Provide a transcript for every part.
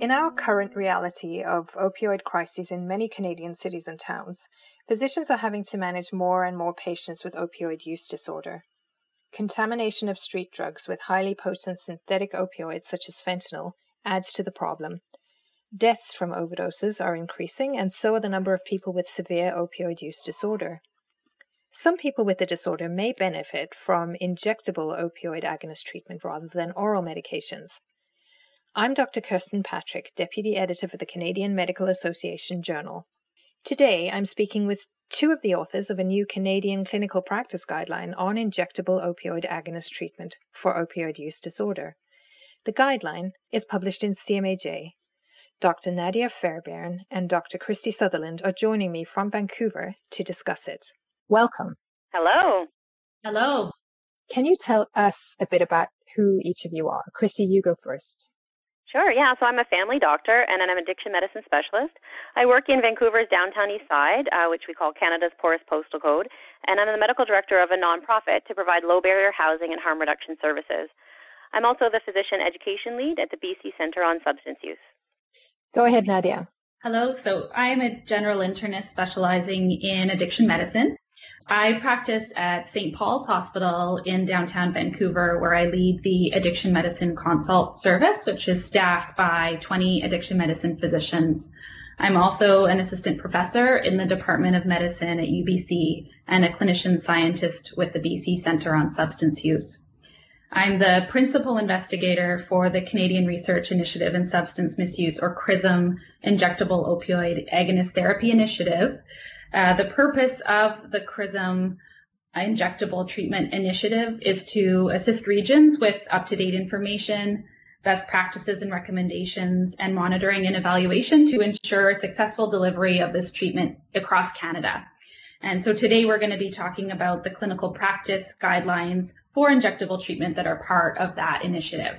In our current reality of opioid crises in many Canadian cities and towns, physicians are having to manage more and more patients with opioid use disorder. Contamination of street drugs with highly potent synthetic opioids such as fentanyl adds to the problem. Deaths from overdoses are increasing, and so are the number of people with severe opioid use disorder. Some people with the disorder may benefit from injectable opioid agonist treatment rather than oral medications. I'm Dr. Kirsten Patrick, Deputy Editor for the Canadian Medical Association Journal. Today, I'm speaking with two of the authors of a new Canadian clinical practice guideline on injectable opioid agonist treatment for opioid use disorder. The guideline is published in CMAJ. Dr. Nadia Fairbairn and Dr. Christy Sutherland are joining me from Vancouver to discuss it. Welcome. Hello. Hello. Can you tell us a bit about who each of you are? Christy, you go first. Sure, yeah. So I'm a family doctor and I'm an addiction medicine specialist. I work in Vancouver's downtown east side, which we call Canada's poorest postal code, and I'm the medical director of a nonprofit to provide low-barrier housing and harm reduction services. I'm also the physician education lead at the BC Centre on Substance Use. Go ahead, Nadia. Hello. So I'm a general internist specializing in addiction medicine. I practice at St. Paul's Hospital in downtown Vancouver, where I lead the addiction medicine consult service, which is staffed by 20 addiction medicine physicians. I'm also an assistant professor in the Department of Medicine at UBC and a clinician scientist with the BC Centre on Substance Use. I'm the principal investigator for the Canadian Research Initiative in Substance Misuse, or CRISM, Injectable Opioid Agonist Therapy Initiative. The purpose of the CRISM Injectable Treatment Initiative is to assist regions with up-to-date information, best practices and recommendations, and monitoring and evaluation to ensure successful delivery of this treatment across Canada. And so today we're going to be talking about the clinical practice guidelines for injectable treatment that are part of that initiative.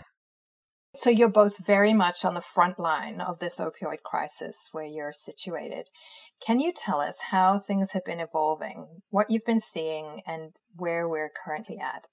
So you're both very much on the front line of this opioid crisis where you're situated. Can you tell us how things have been evolving, what you've been seeing, and where we're currently at?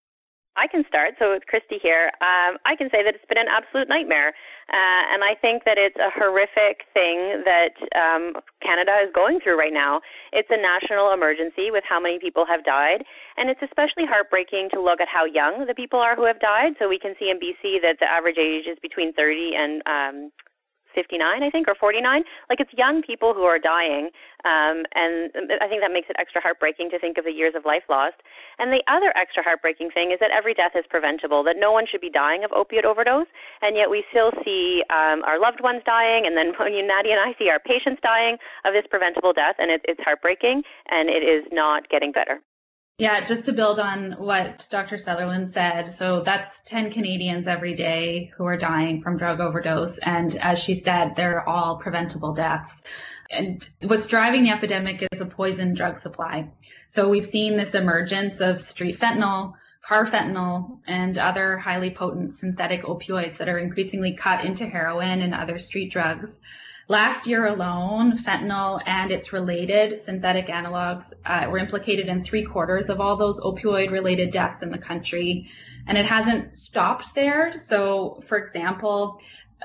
I can start. So it's Christy here. I can say that it's been an absolute nightmare. And I think that it's a horrific thing that Canada is going through right now. It's a national emergency with how many people have died. And it's especially heartbreaking to look at how young the people are who have died. So we can see in BC that the average age is between 30 and 59, I think, or 49. Like, it's young people who are dying, and I think that makes it extra heartbreaking to think of the years of life lost. And the other extra heartbreaking thing is that every death is preventable, that no one should be dying of opiate overdose, and yet we still see our loved ones dying, and then Nadia and I see our patients dying of this preventable death, and it's heartbreaking, and it is not getting better. Yeah, just to build on what Dr. Sutherland said, so that's 10 Canadians every day who are dying from drug overdose. And as she said, they're all preventable deaths. And what's driving the epidemic is a poison drug supply. So we've seen this emergence of street fentanyl, carfentanil, and other highly potent synthetic opioids that are increasingly cut into heroin and other street drugs. Last year alone, fentanyl and its related synthetic analogs were implicated in 3/4 of all those opioid-related deaths in the country. And it hasn't stopped there. So, for example,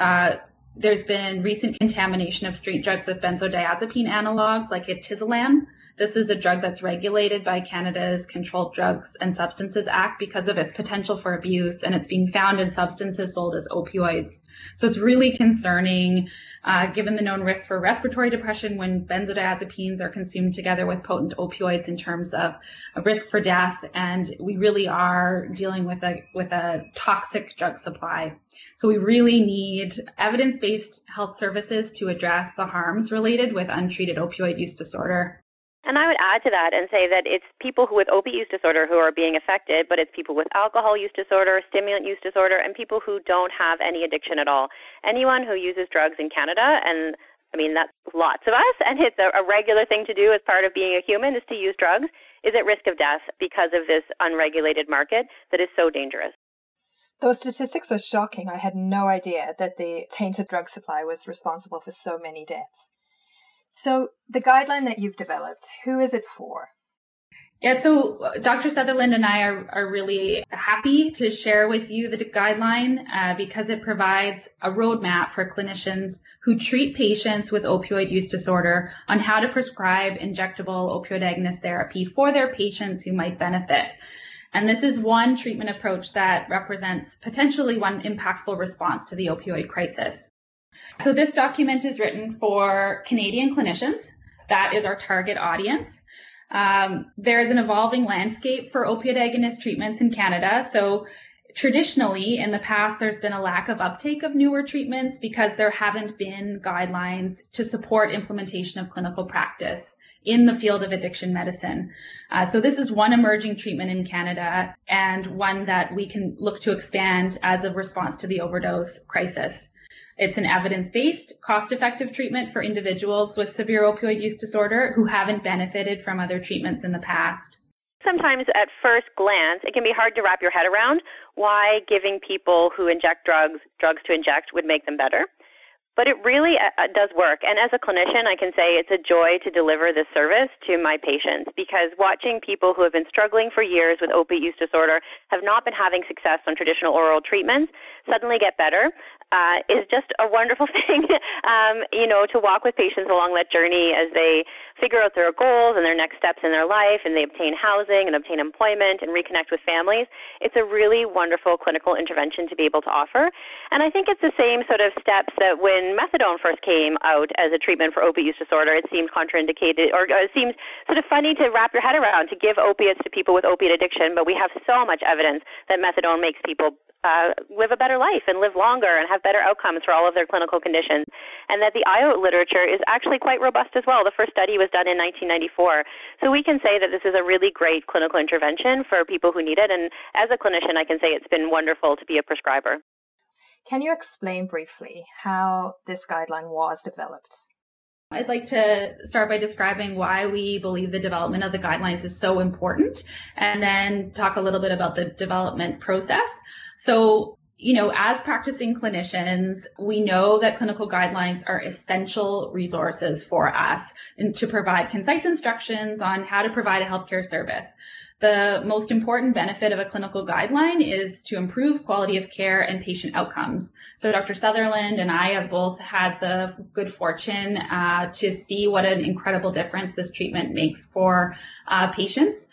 there's been recent contamination of street drugs with benzodiazepine analogs like etizolam. This is a drug that's regulated by Canada's Controlled Drugs and Substances Act because of its potential for abuse, and it's being found in substances sold as opioids. So it's really concerning, given the known risks for respiratory depression when benzodiazepines are consumed together with potent opioids in terms of a risk for death, and we really are dealing with a toxic drug supply. So we really need evidence-based health services to address the harms related with untreated opioid use disorder. And I would add to that and say that it's people with opiate use disorder who are being affected, but it's people with alcohol use disorder, stimulant use disorder, and people who don't have any addiction at all. Anyone who uses drugs in Canada, and I mean, that's lots of us, and it's a regular thing to do as part of being a human is to use drugs, is at risk of death because of this unregulated market that is so dangerous. Those statistics are shocking. I had no idea that the tainted drug supply was responsible for so many deaths. So the guideline that you've developed, who is it for? Yeah, so Dr. Sutherland and I are really happy to share with you the guideline because it provides a roadmap for clinicians who treat patients with opioid use disorder on how to prescribe injectable opioid agonist therapy for their patients who might benefit. And this is one treatment approach that represents potentially one impactful response to the opioid crisis. So this document is written for Canadian clinicians. That is our target audience. There is an evolving landscape for opioid agonist treatments in Canada. So traditionally, in the past, there's been a lack of uptake of newer treatments because there haven't been guidelines to support implementation of clinical practice in the field of addiction medicine. So this is one emerging treatment in Canada and one that we can look to expand as a response to the overdose crisis. It's an evidence-based, cost-effective treatment for individuals with severe opioid use disorder who haven't benefited from other treatments in the past. Sometimes at first glance, it can be hard to wrap your head around why giving people who inject drugs to inject would make them better. But it really does work. And as a clinician, I can say it's a joy to deliver this service to my patients because watching people who have been struggling for years with opiate use disorder, have not been having success on traditional oral treatments, suddenly get better is just a wonderful thing, to walk with patients along that journey as they figure out their goals and their next steps in their life and they obtain housing and obtain employment and reconnect with families. It's a really wonderful clinical intervention to be able to offer. And I think it's the same sort of steps that when methadone first came out as a treatment for opiate use disorder, it seemed contraindicated or it seemed sort of funny to wrap your head around to give opiates to people with opiate addiction, but we have so much evidence that methadone makes people live a better life and live longer and have better outcomes for all of their clinical conditions, and that the IOT literature is actually quite robust as well. The first study was done in 1994. So we can say that this is a really great clinical intervention for people who need it, and as a clinician, I can say it's been wonderful to be a prescriber. Can you explain briefly how this guideline was developed? I'd like to start by describing why we believe the development of the guidelines is so important, and then talk a little bit about the development process. So, as practicing clinicians, we know that clinical guidelines are essential resources for us and to provide concise instructions on how to provide a healthcare service. The most important benefit of a clinical guideline is to improve quality of care and patient outcomes. So Dr. Sutherland and I have both had the good fortune to see what an incredible difference this treatment makes for patients.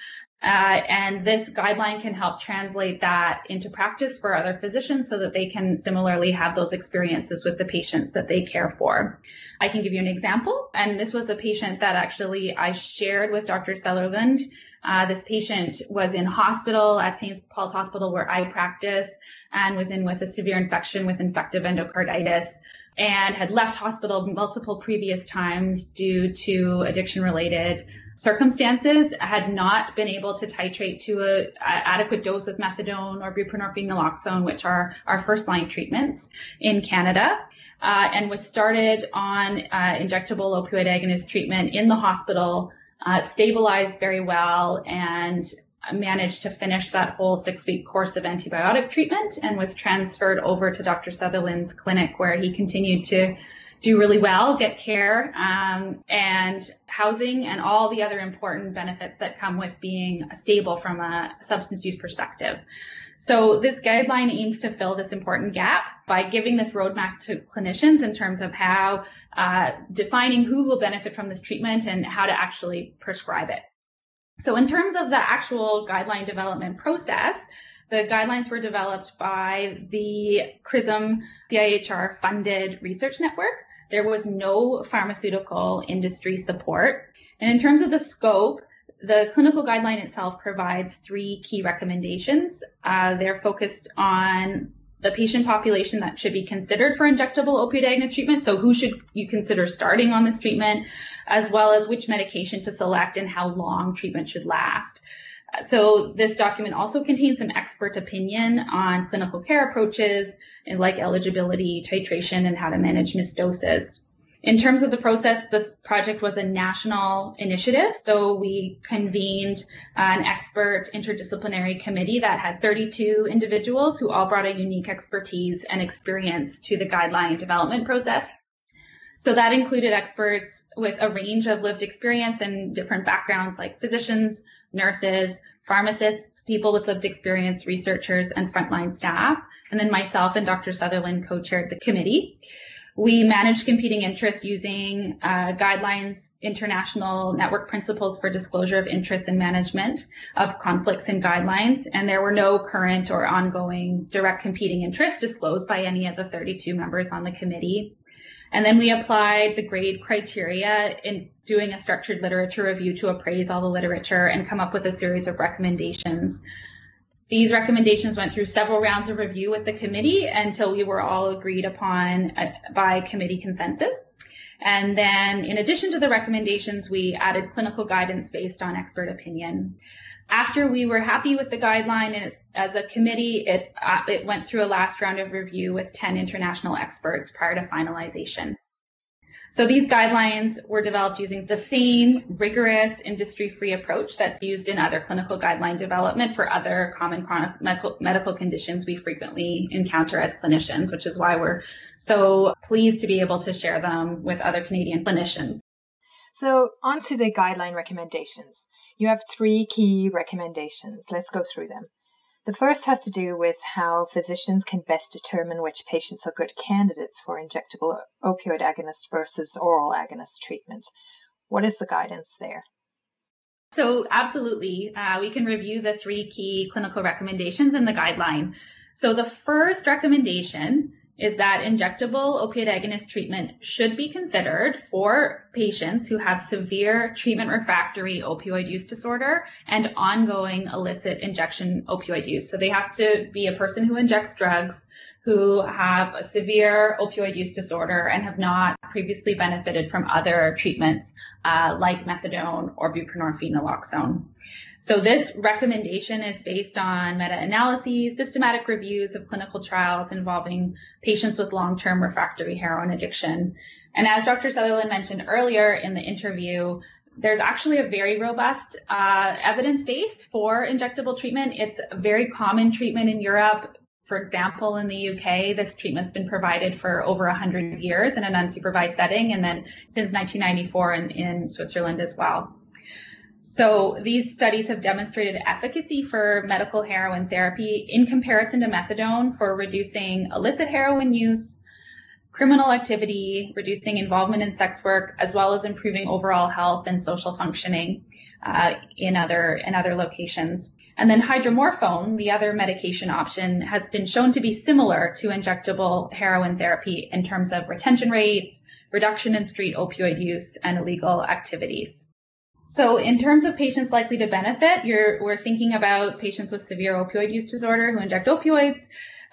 And this guideline can help translate that into practice for other physicians so that they can similarly have those experiences with the patients that they care for. I can give you an example. And this was a patient that actually I shared with Dr. Sutherland. This patient was in hospital at St. Paul's Hospital where I practice and was in with a severe infection with infective endocarditis, and had left hospital multiple previous times due to addiction-related circumstances, had not been able to titrate to an adequate dose of methadone or buprenorphine naloxone, which are our first-line treatments in Canada, and was started on injectable opioid agonist treatment in the hospital, stabilized very well, and managed to finish that whole 6-week course of antibiotic treatment and was transferred over to Dr. Sutherland's clinic, where he continued to do really well, get care and housing and all the other important benefits that come with being stable from a substance use perspective. So this guideline aims to fill this important gap by giving this roadmap to clinicians in terms of how defining who will benefit from this treatment and how to actually prescribe it. So in terms of the actual guideline development process, the guidelines were developed by the CRISM CIHR funded research network. There was no pharmaceutical industry support. And in terms of the scope, the clinical guideline itself provides 3 key recommendations. They're focused on the patient population that should be considered for injectable opioid agonist treatment. So who should you consider starting on this treatment, as well as which medication to select and how long treatment should last. So this document also contains some expert opinion on clinical care approaches and like eligibility, titration, and how to manage missed doses. In terms of the process, this project was a national initiative. So we convened an expert interdisciplinary committee that had 32 individuals who all brought a unique expertise and experience to the guideline development process. So that included experts with a range of lived experience and different backgrounds like physicians, nurses, pharmacists, people with lived experience, researchers, and frontline staff. And then myself and Dr. Sutherland co-chaired the committee. We managed competing interests using guidelines, international network principles for disclosure of interests and management of conflicts and guidelines. And there were no current or ongoing direct competing interests disclosed by any of the 32 members on the committee. And then we applied the GRADE criteria in doing a structured literature review to appraise all the literature and come up with a series of recommendations. These recommendations went through several rounds of review with the committee until we were all agreed upon by committee consensus. And then in addition to the recommendations, we added clinical guidance based on expert opinion. After we were happy with the guideline, and as a committee, it went through a last round of review with 10 international experts prior to finalization. So these guidelines were developed using the same rigorous industry-free approach that's used in other clinical guideline development for other common chronic medical conditions we frequently encounter as clinicians, which is why we're so pleased to be able to share them with other Canadian clinicians. So on to the guideline recommendations. You have 3 key recommendations. Let's go through them. The first has to do with how physicians can best determine which patients are good candidates for injectable opioid agonist versus oral agonist treatment. What is the guidance there? So absolutely, we can review the 3 key clinical recommendations in the guideline. So the first recommendation is that injectable opioid agonist treatment should be considered for patients who have severe treatment-refractory opioid use disorder and ongoing illicit injection opioid use. So they have to be a person who injects drugs, who have a severe opioid use disorder and have not previously benefited from other treatments like methadone or buprenorphine naloxone. So this recommendation is based on meta-analyses, systematic reviews of clinical trials involving patients with long-term refractory heroin addiction. And as Dr. Sutherland mentioned earlier in the interview, there's actually a very robust evidence base for injectable treatment. It's a very common treatment in Europe. For example, in the UK, this treatment's been provided for over 100 years in an unsupervised setting, and then since 1994 in Switzerland as well. So these studies have demonstrated efficacy for medical heroin therapy in comparison to methadone for reducing illicit heroin use, criminal activity, reducing involvement in sex work, as well as improving overall health and social functioning in other locations. And then hydromorphone, the other medication option, has been shown to be similar to injectable heroin therapy in terms of retention rates, reduction in street opioid use, and illegal activities. So in terms of patients likely to benefit, we're thinking about patients with severe opioid use disorder who inject opioids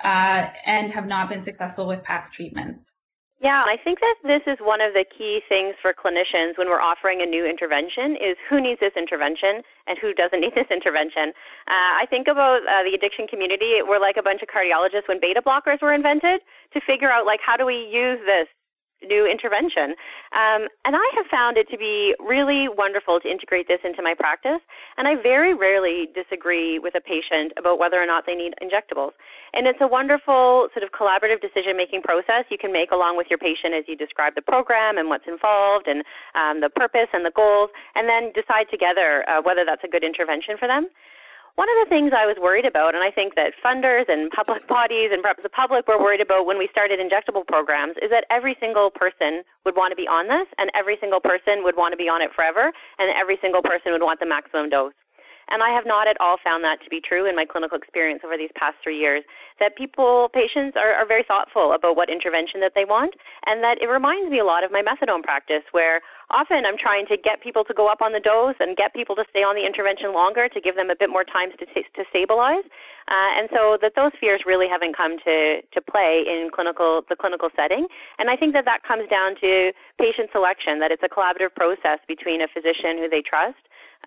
and have not been successful with past treatments. Yeah, I think that this is one of the key things for clinicians when we're offering a new intervention is who needs this intervention and who doesn't need this intervention. I think about the addiction community. We're like a bunch of cardiologists when beta blockers were invented to figure out, like, how do we use this new intervention. And I have found it to be really wonderful to integrate this into my practice. And I very rarely disagree with a patient about whether or not they need injectables. And it's a wonderful sort of collaborative decision-making process you can make along with your patient as you describe the program and what's involved and the purpose and the goals, and then decide together whether that's a good intervention for them. One of the things I was worried about, and I think that funders and public bodies and perhaps the public were worried about when we started injectable programs, is that every single person would want to be on this, and every single person would want to be on it forever, and every single person would want the maximum dose. And I have not at all found that to be true in my clinical experience over these past 3 years, that patients are very thoughtful about what intervention that they want, and that it reminds me a lot of my methadone practice, where often I'm trying to get people to go up on the dose and get people to stay on the intervention longer to give them a bit more time to stabilize. And so that those fears really haven't come to play in the clinical setting. And I think that comes down to patient selection, that it's a collaborative process between a physician who they trust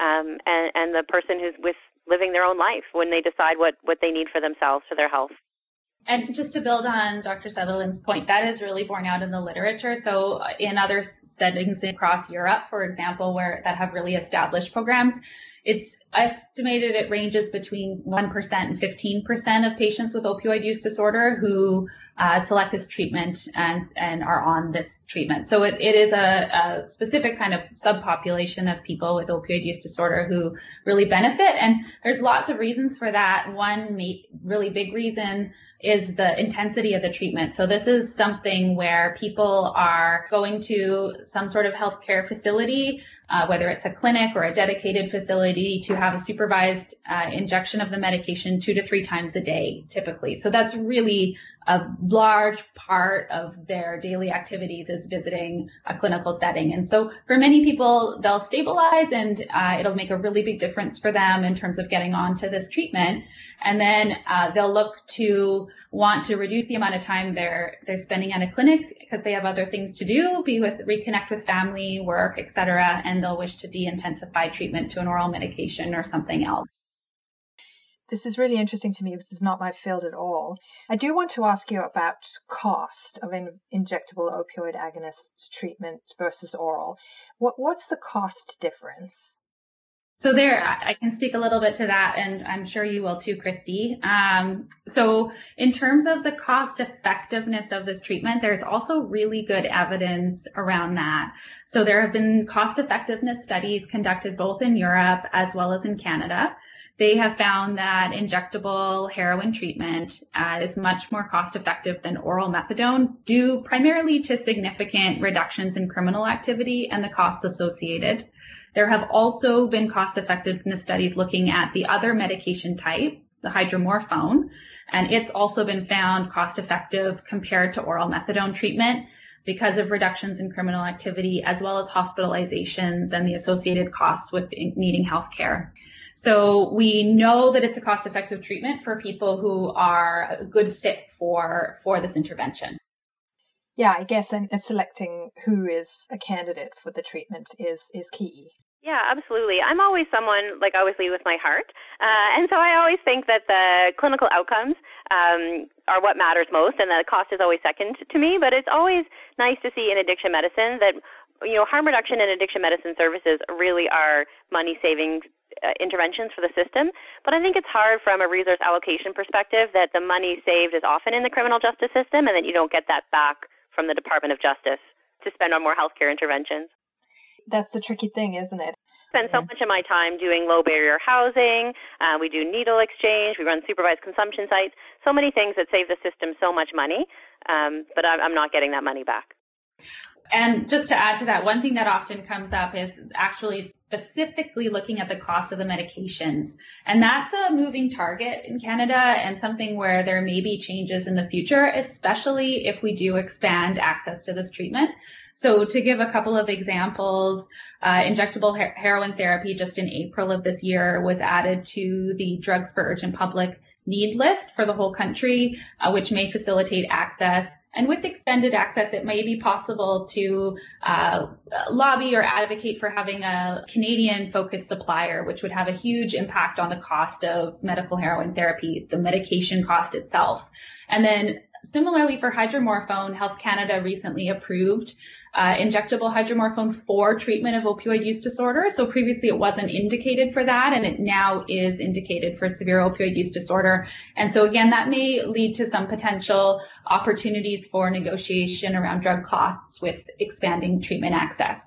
and the person who's living their own life when they decide what they need for themselves, for their health. And just to build on Dr. Sutherland's point, that is really borne out in the literature. So in other settings across Europe, for example, that have really established programs, It's estimated it ranges between 1% and 15% of patients with opioid use disorder who select this treatment and are on this treatment. So it is a specific kind of subpopulation of people with opioid use disorder who really benefit. And there's lots of reasons for that. One really big reason is the intensity of the treatment. So this is something where people are going to some sort of healthcare facility, whether it's a clinic or a dedicated facility, to have a supervised injection of the medication 2 to 3 times a day, typically. So that's really a large part of their daily activities, is visiting a clinical setting. And so for many people, they'll stabilize, and it'll make a really big difference for them in terms of getting onto this treatment. And then they'll look to want to reduce the amount of time they're spending at a clinic because they have other things to do, reconnect with family, work, etc. And they'll wish to de-intensify treatment to an oral medication or something else. This is really interesting to me because it's not my field at all. I do want to ask you about cost of injectable opioid agonist treatment versus oral. What's the cost difference? So there, I can speak a little bit to that, and I'm sure you will too, Christy. So in terms of the cost effectiveness of this treatment, there's also really good evidence around that. So there have been cost effectiveness studies conducted both in Europe as well as in Canada. They have found that injectable heroin treatment is much more cost effective than oral methadone, due primarily to significant reductions in criminal activity and the costs associated. There have also been cost effectiveness studies looking at the other medication type, the hydromorphone, and it's also been found cost effective compared to oral methadone treatment because of reductions in criminal activity, as well as hospitalizations and the associated costs with needing health care. So we know that it's a cost-effective treatment for people who are a good fit for this intervention. Yeah, I guess and selecting who is a candidate for the treatment is key. Yeah, absolutely. I'm always someone, I always lead with my heart. And so I always think that the clinical outcomes are what matters most, and the cost is always second to me. But it's always nice to see in addiction medicine that, harm reduction and addiction medicine services really are money-saving interventions for the system. But I think it's hard from a resource allocation perspective that the money saved is often in the criminal justice system, and that you don't get that back from the Department of Justice to spend on more healthcare interventions. That's the tricky thing, isn't it? I spend so much of my time doing low barrier housing. We do needle exchange. We run supervised consumption sites. So many things that save the system so much money, but I'm not getting that money back. And just to add to that, one thing that often comes up is actually specifically looking at the cost of the medications. And that's a moving target in Canada and something where there may be changes in the future, especially if we do expand access to this treatment. So to give a couple of examples, injectable heroin therapy just in April of this year was added to the Drugs for Urgent Public Need list for the whole country, which may facilitate access. And with expanded access, it may be possible to lobby or advocate for having a Canadian-focused supplier, which would have a huge impact on the cost of medical heroin therapy, the medication cost itself. And then similarly for hydromorphone, Health Canada recently approved injectable hydromorphone for treatment of opioid use disorder. So previously it wasn't indicated for that, and it now is indicated for severe opioid use disorder. And so again, that may lead to some potential opportunities for negotiation around drug costs with expanding treatment access.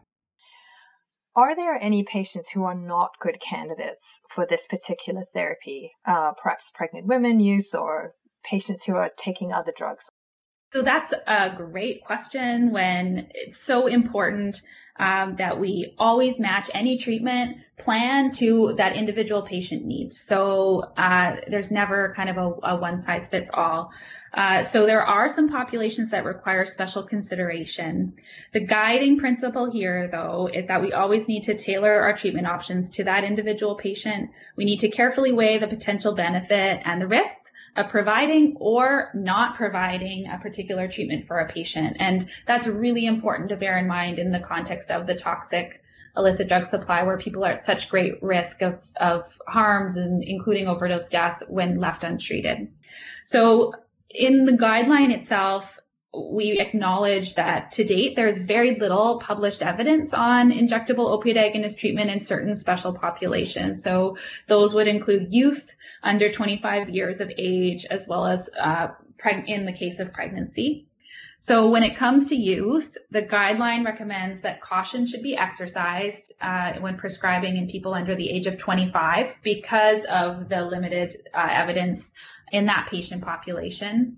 Are there any patients who are not good candidates for this particular therapy, perhaps pregnant women, youth, or patients who are taking other drugs? So that's a great question, when it's so important that we always match any treatment plan to that individual patient need. So there's never kind of a one size fits all. So there are some populations that require special consideration. The guiding principle here, though, is that we always need to tailor our treatment options to that individual patient. We need to carefully weigh the potential benefit and the risks of providing or not providing a particular treatment for a patient. And that's really important to bear in mind in the context of the toxic illicit drug supply, where people are at such great risk of harms, and including overdose death when left untreated. So in the guideline itself, we acknowledge that to date, there's very little published evidence on injectable opioid agonist treatment in certain special populations. So those would include youth under 25 years of age, as well as in the case of pregnancy. So when it comes to youth, the guideline recommends that caution should be exercised when prescribing in people under the age of 25 because of the limited evidence in that patient population.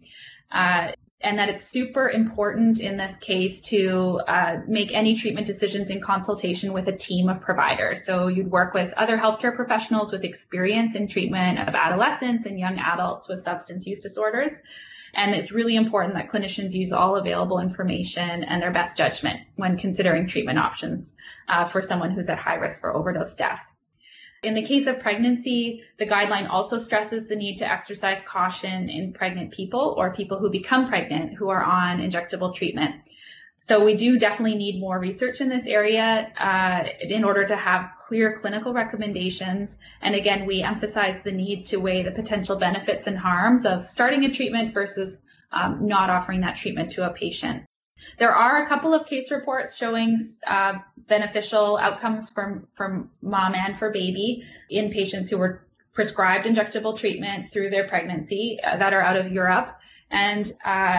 And that it's super important in this case to make any treatment decisions in consultation with a team of providers. So you'd work with other healthcare professionals with experience in treatment of adolescents and young adults with substance use disorders. And it's really important that clinicians use all available information and their best judgment when considering treatment options for someone who's at high risk for overdose death. In the case of pregnancy, the guideline also stresses the need to exercise caution in pregnant people or people who become pregnant who are on injectable treatment. So we do definitely need more research in this area in order to have clear clinical recommendations. And again, we emphasize the need to weigh the potential benefits and harms of starting a treatment versus not offering that treatment to a patient. There are a couple of case reports showing beneficial outcomes from mom and for baby in patients who were prescribed injectable treatment through their pregnancy that are out of Europe. And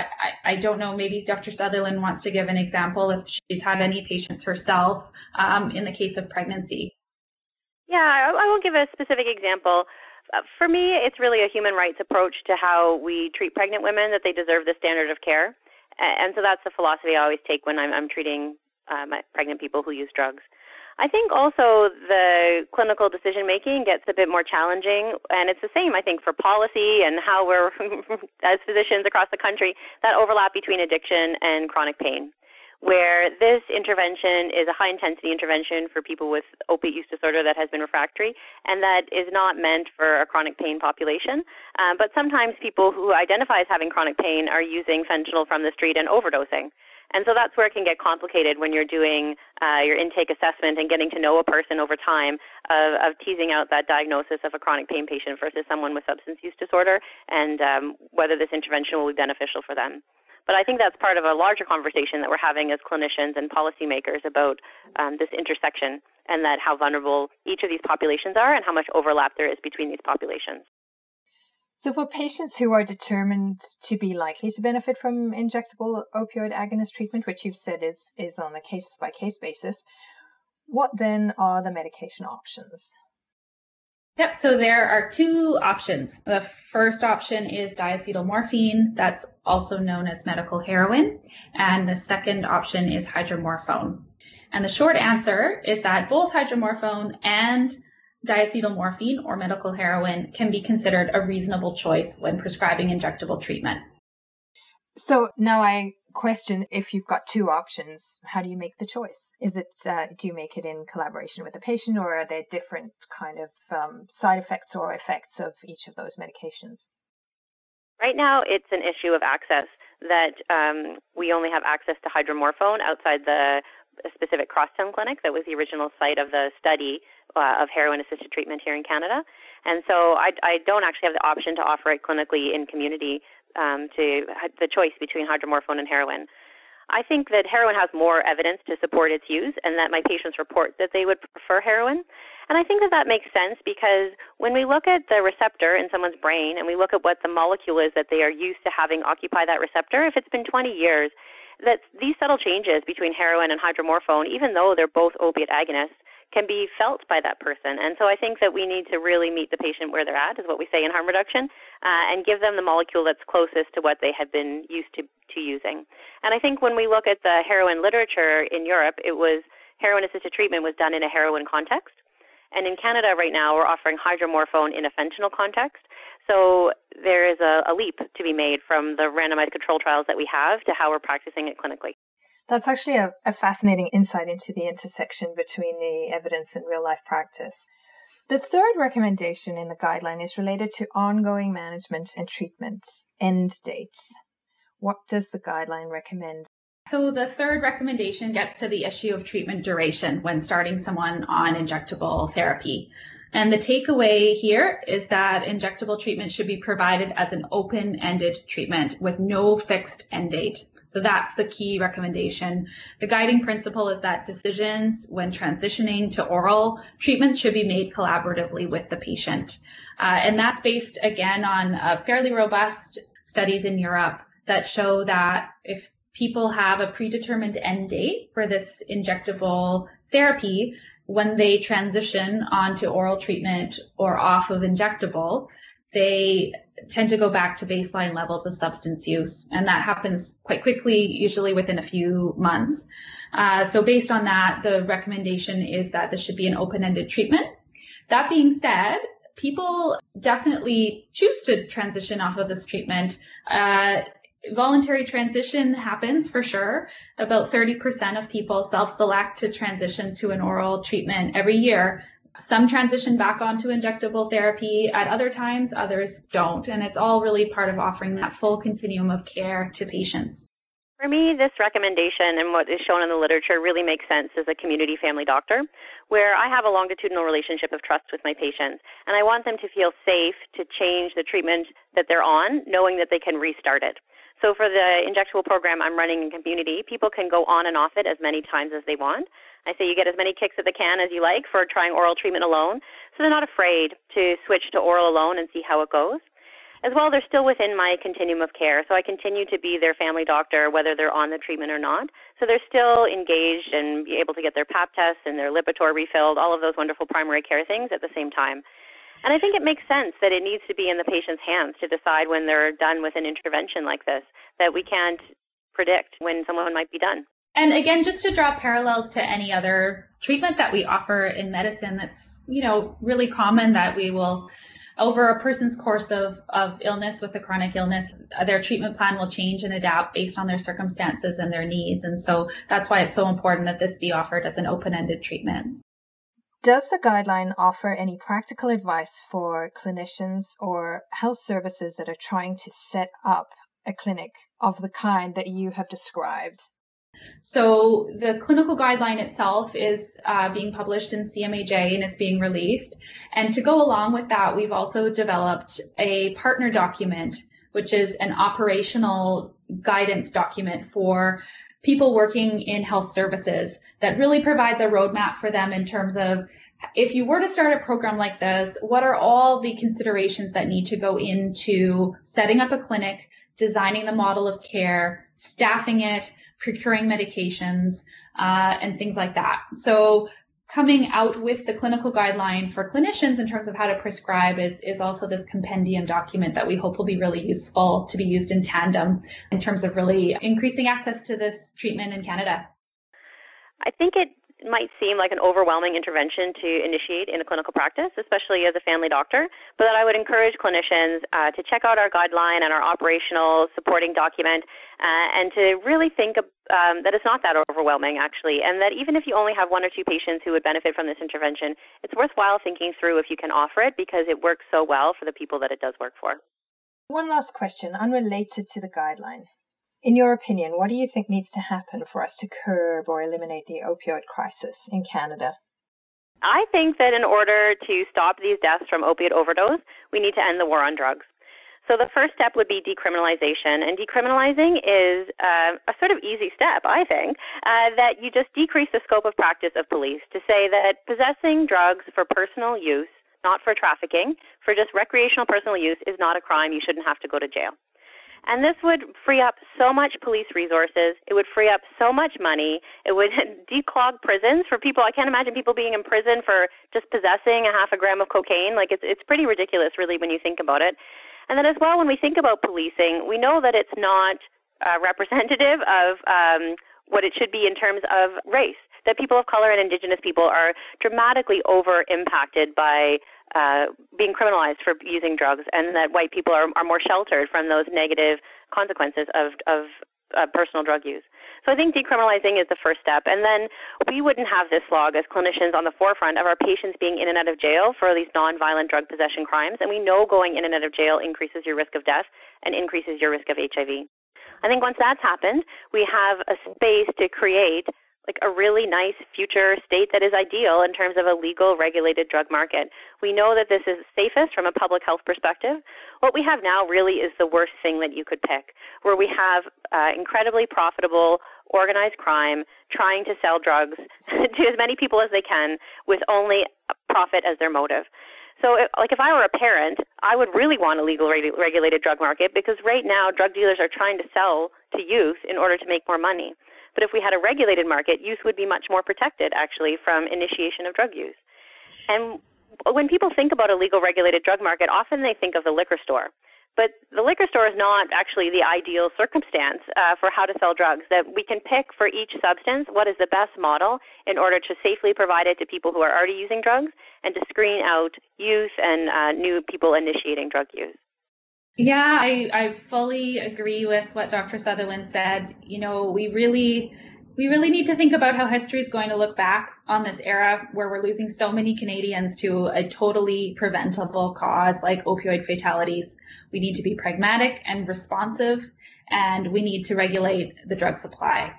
I don't know, maybe Dr. Sutherland wants to give an example if she's had any patients herself in the case of pregnancy. Yeah, I will give a specific example. For me, it's really a human rights approach to how we treat pregnant women, that they deserve the standard of care. And so that's the philosophy I always take when I'm treating my pregnant people who use drugs. I think also the clinical decision-making gets a bit more challenging, and it's the same, I think, for policy and how we're, as physicians across the country, that overlap between addiction and chronic pain, where this intervention is a high-intensity intervention for people with opiate use disorder that has been refractory, and that is not meant for a chronic pain population. But sometimes people who identify as having chronic pain are using fentanyl from the street and overdosing. And so that's where it can get complicated when you're doing your intake assessment and getting to know a person over time of teasing out that diagnosis of a chronic pain patient versus someone with substance use disorder and whether this intervention will be beneficial for them. But I think that's part of a larger conversation that we're having as clinicians and policymakers about this intersection and that how vulnerable each of these populations are and how much overlap there is between these populations. So for patients who are determined to be likely to benefit from injectable opioid agonist treatment, which you've said is on a case-by-case basis, what then are the medication options? Yep, so there are two options. The first option is diacetylmorphine, that's also known as medical heroin, and the second option is hydromorphone. And the short answer is that both hydromorphone and diacetylmorphine or medical heroin can be considered a reasonable choice when prescribing injectable treatment. So now I question, if you've got two options, how do you make the choice? Is it do you make it in collaboration with the patient, or are there different kind of side effects or effects of each of those medications? Right now, it's an issue of access, that we only have access to hydromorphone outside the specific Crosstown clinic that was the original site of the study of heroin-assisted treatment here in Canada. And so I don't actually have the option to offer it clinically in community to the choice between hydromorphone and heroin. I think that heroin has more evidence to support its use and that my patients report that they would prefer heroin. And I think that that makes sense because when we look at the receptor in someone's brain and we look at what the molecule is that they are used to having occupy that receptor, if it's been 20 years, that these subtle changes between heroin and hydromorphone, even though they're both opiate agonists, can be felt by that person. And so I think that we need to really meet the patient where they're at, is what we say in harm reduction, and give them the molecule that's closest to what they have been used to using. And I think when we look at the heroin literature in Europe, it was heroin-assisted treatment was done in a heroin context. And in Canada right now, we're offering hydromorphone in a fentanyl context. So there is a leap to be made from the randomized control trials that we have to how we're practicing it clinically. That's actually a fascinating insight into the intersection between the evidence and real-life practice. The third recommendation in the guideline is related to ongoing management and treatment end date. What does the guideline recommend? So the third recommendation gets to the issue of treatment duration when starting someone on injectable therapy. And the takeaway here is that injectable treatment should be provided as an open-ended treatment with no fixed end date. So that's the key recommendation. The guiding principle is that decisions when transitioning to oral treatments should be made collaboratively with the patient. And that's based, again, on fairly robust studies in Europe that show that if people have a predetermined end date for this injectable therapy, when they transition onto oral treatment or off of injectable, they tend to go back to baseline levels of substance use. And that happens quite quickly, usually within a few months. So based on that, the recommendation is that this should be an open-ended treatment. That being said, people definitely choose to transition off of this treatment. Voluntary transition happens for sure. About 30% of people self-select to transition to an oral treatment every year. Some transition back onto injectable therapy at other times, others don't. And it's all really part of offering that full continuum of care to patients. For me, this recommendation and what is shown in the literature really makes sense as a community family doctor, where I have a longitudinal relationship of trust with my patients, and I want them to feel safe to change the treatment that they're on, knowing that they can restart it. So for the injectable program I'm running in community, people can go on and off it as many times as they want. I say you get as many kicks at the can as you like for trying oral treatment alone, so they're not afraid to switch to oral alone and see how it goes. As well, they're still within my continuum of care, so I continue to be their family doctor whether they're on the treatment or not. So they're still engaged and be able to get their pap tests and their Lipitor refilled, all of those wonderful primary care things at the same time. And I think it makes sense that it needs to be in the patient's hands to decide when they're done with an intervention like this, that we can't predict when someone might be done. And again, just to draw parallels to any other treatment that we offer in medicine, that's, really common that we will, over a person's course of illness with a chronic illness, their treatment plan will change and adapt based on their circumstances and their needs. And so that's why it's so important that this be offered as an open-ended treatment. Does the guideline offer any practical advice for clinicians or health services that are trying to set up a clinic of the kind that you have described? So the clinical guideline itself is being published in CMAJ and is being released. And to go along with that, we've also developed a partner document, which is an operational guidance document for people working in health services that really provides a roadmap for them in terms of, if you were to start a program like this, what are all the considerations that need to go into setting up a clinic, designing the model of care, staffing it, procuring medications, and things like that. So coming out with the clinical guideline for clinicians in terms of how to prescribe is also this compendium document that we hope will be really useful to be used in tandem in terms of really increasing access to this treatment in Canada. I think it might seem like an overwhelming intervention to initiate in a clinical practice, especially as a family doctor, but that I would encourage clinicians to check out our guideline and our operational supporting document and to really think that it's not that overwhelming, actually, and that even if you only have one or two patients who would benefit from this intervention, it's worthwhile thinking through if you can offer it because it works so well for the people that it does work for. One last question, unrelated to the guideline. In your opinion, what do you think needs to happen for us to curb or eliminate the opioid crisis in Canada? I think that in order to stop these deaths from opiate overdose, we need to end the war on drugs. So the first step would be decriminalization, and decriminalizing is a sort of easy step, I think, that you just decrease the scope of practice of police to say that possessing drugs for personal use, not for trafficking, for just recreational personal use is not a crime. You shouldn't have to go to jail. And this would free up so much police resources. It would free up so much money. It would declog prisons for people. I can't imagine people being in prison for just possessing a half a gram of cocaine. Like, it's pretty ridiculous, really, when you think about it. And then as well, when we think about policing, we know that it's not representative of what it should be in terms of race, that people of color and Indigenous people are dramatically over-impacted by being criminalized for using drugs, and that white people are more sheltered from those negative consequences of personal drug use. So I think decriminalizing is the first step. And then we wouldn't have this log as clinicians on the forefront of our patients being in and out of jail for these nonviolent drug possession crimes. And we know going in and out of jail increases your risk of death and increases your risk of HIV. I think once that's happened, we have a space to create like a really nice future state that is ideal in terms of a legal, regulated drug market. We know that this is safest from a public health perspective. What we have now really is the worst thing that you could pick, where we have incredibly profitable organized crime trying to sell drugs to as many people as they can with only profit as their motive. So if I were a parent, I would really want a legal regulated drug market, because right now drug dealers are trying to sell to youth in order to make more money. But if we had a regulated market, youth would be much more protected, actually, from initiation of drug use. And when people think about a legal regulated drug market, often they think of the liquor store. But the liquor store is not actually the ideal circumstance for how to sell drugs. That we can pick for each substance what is the best model in order to safely provide it to people who are already using drugs and to screen out youth and new people initiating drug use. Yeah, I fully agree with what Dr. Sutherland said. You know, we really need to think about how history is going to look back on this era where we're losing so many Canadians to a totally preventable cause like opioid fatalities. We need to be pragmatic and responsive, and we need to regulate the drug supply.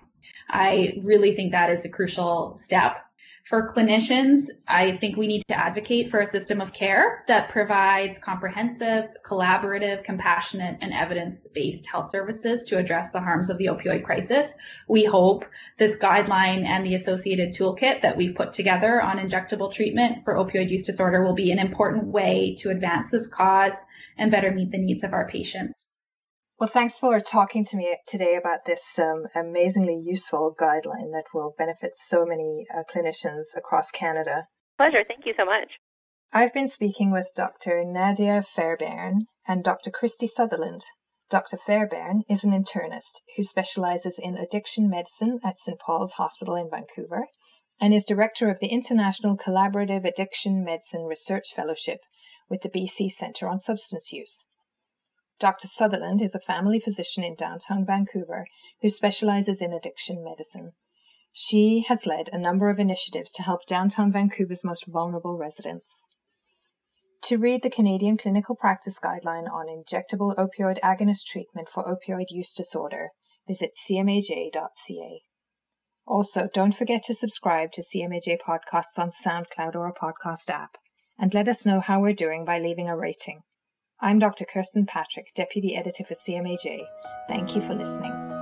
I really think that is a crucial step. For clinicians, I think we need to advocate for a system of care that provides comprehensive, collaborative, compassionate, and evidence-based health services to address the harms of the opioid crisis. We hope this guideline and the associated toolkit that we've put together on injectable treatment for opioid use disorder will be an important way to advance this cause and better meet the needs of our patients. Well, thanks for talking to me today about this amazingly useful guideline that will benefit so many clinicians across Canada. Pleasure. Thank you so much. I've been speaking with Dr. Nadia Fairbairn and Dr. Christy Sutherland. Dr. Fairbairn is an internist who specializes in addiction medicine at St. Paul's Hospital in Vancouver and is director of the International Collaborative Addiction Medicine Research Fellowship with the BC Centre on Substance Use. Dr. Sutherland is a family physician in downtown Vancouver who specializes in addiction medicine. She has led a number of initiatives to help downtown Vancouver's most vulnerable residents. To read the Canadian Clinical Practice Guideline on injectable opioid agonist treatment for opioid use disorder, visit cmaj.ca. Also, don't forget to subscribe to CMAJ podcasts on SoundCloud or a podcast app, and let us know how we're doing by leaving a rating. I'm Dr. Kirsten Patrick, Deputy Editor for CMAJ. Thank you for listening.